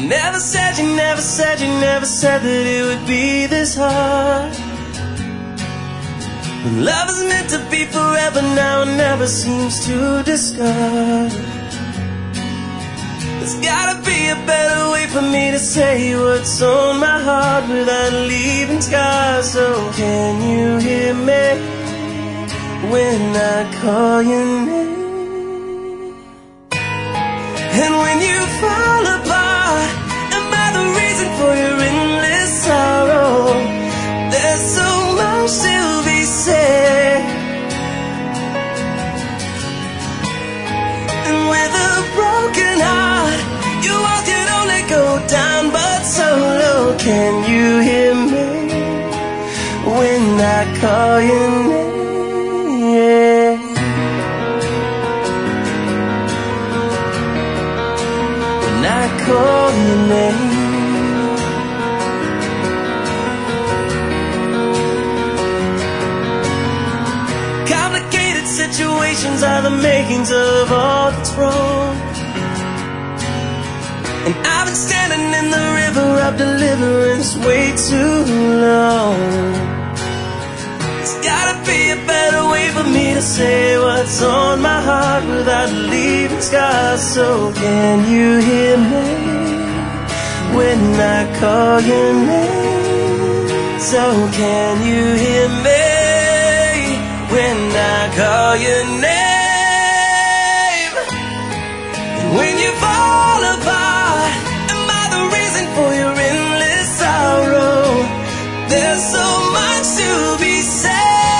never said, you never said, you never said that it would be this hard. When love is meant to be forever, now it never seems to discard. There's gotta be a better way for me to say what's on my heart without leaving scars. So can you hear me when I call your name? And when you fall apart, am I the reason for your endless sorrow? There's so much to be said. And with a broken heart, your walls can only go down but so low. Can you hear me when I call your name? When I call your name. Complicated situations are the makings of all that's wrong. And I've been standing in the river of deliverance way too long. There's gotta be a better way for me to say what's on my heart without leaving scars. So can you hear me when I call your name? So can you hear me when I call your name? And when you fall apart, am I the reason for your endless sorrow? There's so much to be said,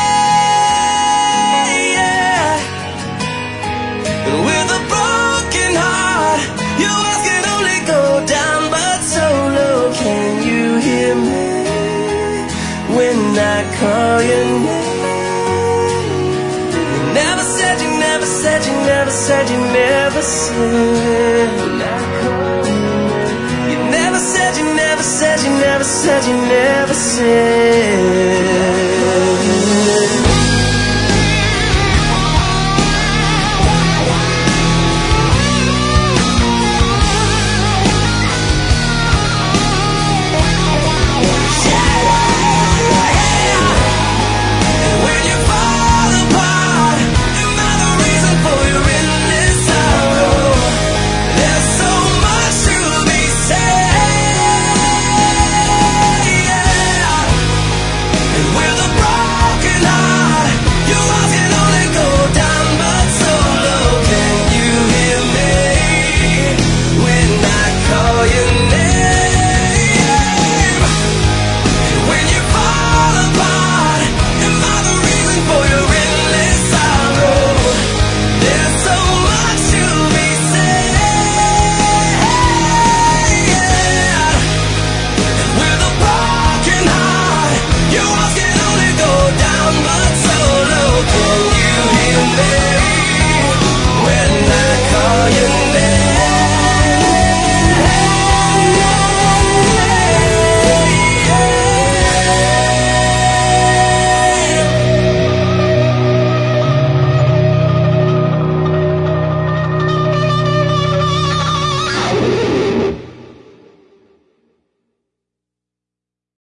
yeah. And with a broken heart, your walls can only go down but so low. Can you hear me when I call your name? Never said, you never said, you never said, you never said. You never said, you never said, you never said, you never said.